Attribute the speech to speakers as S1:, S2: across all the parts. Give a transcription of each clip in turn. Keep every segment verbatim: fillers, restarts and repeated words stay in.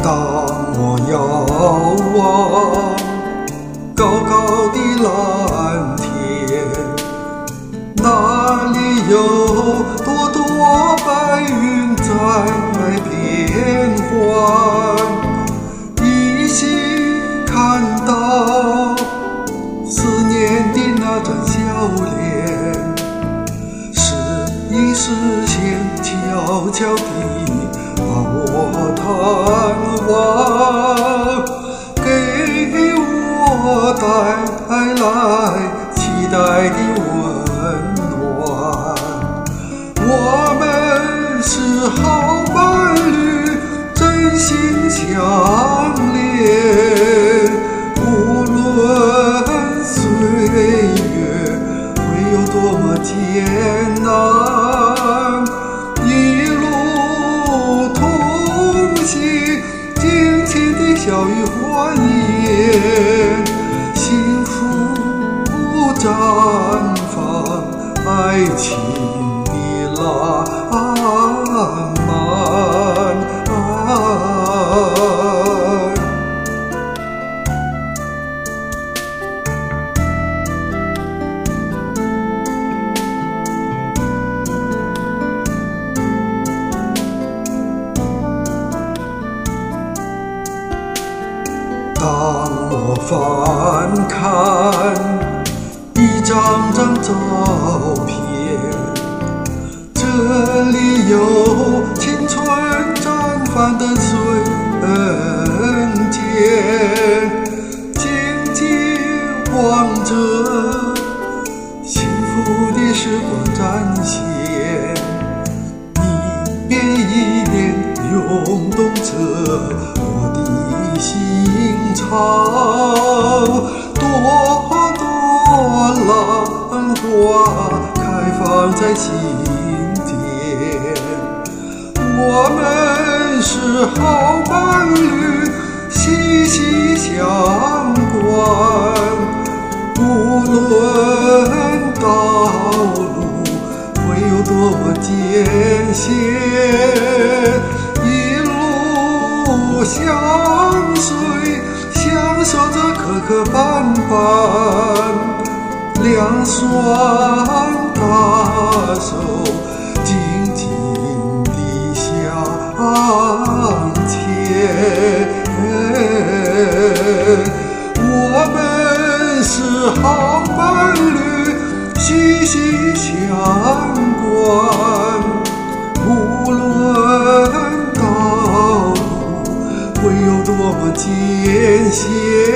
S1: 当我遥望高高的蓝天，那里有朵朵白云在变幻，依稀看到思念的那张笑脸，时隐时现，悄悄地把我探望，给我带来期待的温暖。我们是好伴侣，真心相连，无论岁月会有多么艰难，一路同行，尽情的笑语欢颜，幸福绽放，爱情的浪漫。当我翻看一张张照片，这里有青春绽放的瞬间，静静望着幸福的时光展现，一遍一遍涌动着我的心潮，朵朵浪花开放在心田。我们是好伴侣，息息相关，无论道路会有多么艰险，一路相随，享受着磕磕绊绊，两双大手紧紧地相牵。我们是好伴侣，息息相关，无论道会有多么艰险，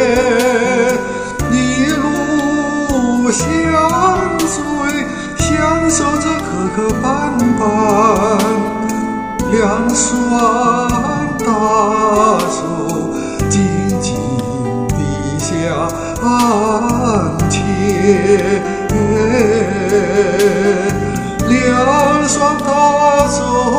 S1: 一路相随，享受着磕磕绊绊，两双大手紧紧地相牵，两双大手